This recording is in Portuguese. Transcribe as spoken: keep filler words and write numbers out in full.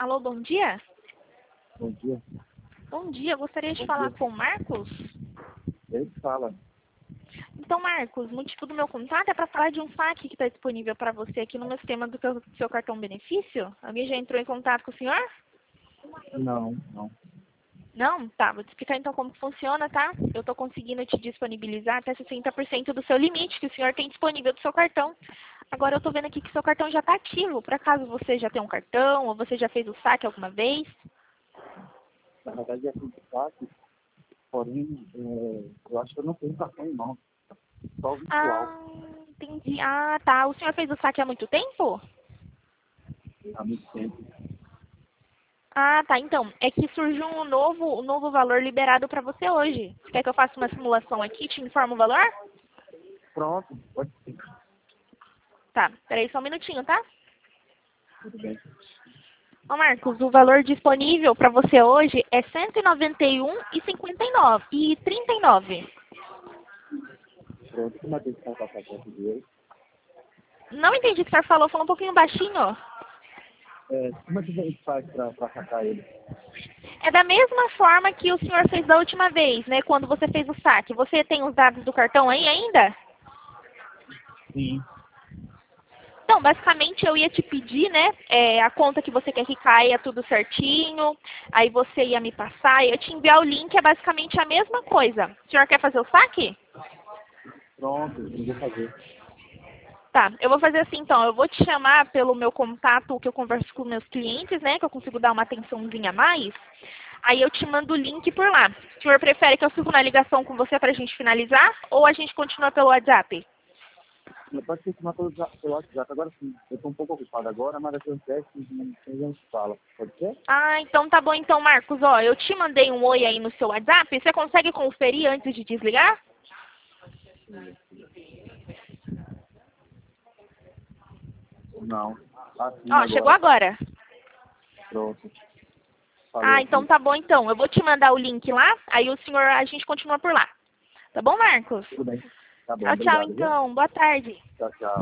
Alô, bom dia? Bom dia. Bom dia, gostaria de Bom falar dia. com o Marcos. Ele fala. Então, Marcos, o motivo do meu contato é para falar de um saque que está disponível para você aqui no meu sistema do seu, seu cartão benefício. Alguém já entrou em contato com o senhor? Não, não. Não? Tá, vou te explicar então como que funciona, tá? Eu estou conseguindo te disponibilizar até sessenta por cento do seu limite que o senhor tem disponível do seu cartão. Agora eu estou vendo aqui que seu cartão já está ativo. Por acaso você já tem um cartão ou você já fez o saque alguma vez? Na verdade é sindicato, porém, é, eu acho que eu não tenho cartão em mão. Só o virtual. Ah, entendi. Ah, tá. O senhor fez o saque há muito tempo? Há muito tempo. Ah, tá. Então, é que surgiu um novo, um novo valor liberado para você hoje. Você quer que eu faça uma simulação aqui? Te informo o valor? Pronto, pode ser. Tá. Peraí só um minutinho, tá? Tudo bem. Ô, Marcos, o valor disponível para você hoje é cento e noventa e um e cinquenta e nove e trinta e nove. Pronto, como é que ele está passando de hoje? Não entendi o que o senhor falou. Falou um pouquinho baixinho. É, como é que a gente faz para sacar ele? É da mesma forma que o senhor fez da última vez, né? Quando você fez o saque. Você tem os dados do cartão aí ainda? Sim. Então, basicamente eu ia te pedir, né, é, a conta que você quer que caia tudo certinho, aí você ia me passar, eu ia te enviar o link, é basicamente a mesma coisa. O senhor quer fazer o saque? Pronto, eu vou fazer. Tá, eu vou fazer assim então, eu vou te chamar pelo meu contato que eu converso com meus clientes, né, que eu consigo dar uma atençãozinha a mais, aí eu te mando o link por lá. O senhor prefere que eu fique na ligação com você pra gente finalizar, ou a gente continua pelo WhatsApp? Não pode continuar pelo, za- pelo WhatsApp. Agora sim, eu estou um pouco ocupado agora, mas daqui a uns dez, quinze minutos a gente fala. Pode ser? Ah, então tá bom então, Marcos. Ó, eu te mandei um oi aí no seu WhatsApp. Você consegue conferir antes de desligar? Não. Assim Ó, chegou agora. agora. Pronto. Falei Ah, então aqui. tá bom então. Eu vou te mandar o link lá, aí o senhor, a gente continua por lá. Tá bom, Marcos? Tudo bem. Tá bom, Tchau, tchau obrigado, viu? então. Boa tarde. Tchau, tchau.